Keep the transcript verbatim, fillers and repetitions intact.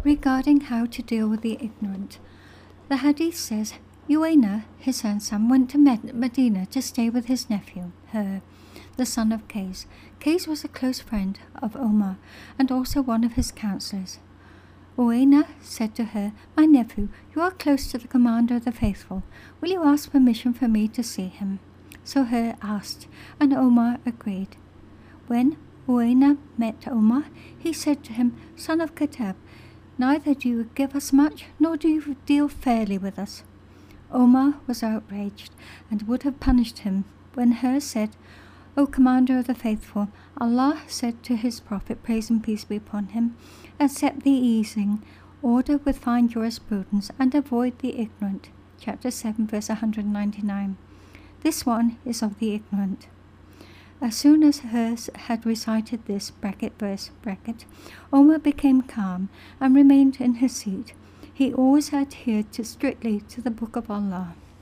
regarding how to deal with the ignorant. The hadith says, Uwaina, his grandson, went to Med- Medina to stay with his nephew, Hur, the son of Qais. Qais was a close friend of Omar and also one of his counselors. Uwaina said to her, My nephew, you are close to the commander of the faithful. Will you ask permission for me to see him? So Hur asked, and Omar agreed. When Uwaina met Omar, he said to him, Son of Khattab, neither do you give us much, nor do you deal fairly with us. Omar was outraged and would have punished him when Hur said, O Commander of the Faithful, Allah said to his Prophet, praise and peace be upon him, accept the easing, order with fine jurisprudence, and avoid the ignorant. Chapter seven, verse one hundred ninety-nine. This one is of the ignorant. As soon as Hur had recited this bracket verse bracket, Omar became calm and remained in his seat. He always adhered to strictly to the Book of Allah.